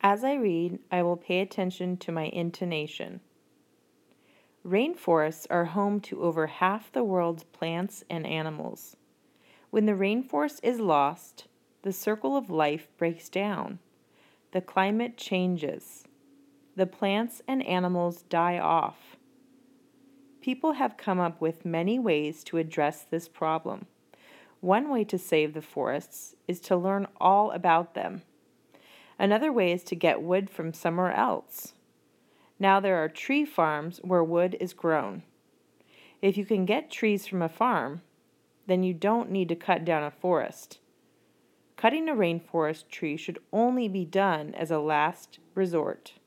As I read, I will pay attention to my intonation. Rainforests are home to over half the world's plants and animals. When the rainforest is lost, the circle of life breaks down. The climate changes. The plants and animals die off. People have come up with many ways to address this problem. One way to save the forests is to learn all about them. Another way is to get wood from somewhere else. Now there are tree farms where wood is grown. If you can get trees from a farm, then you don't need to cut down a forest. Cutting a rainforest tree should only be done as a last resort.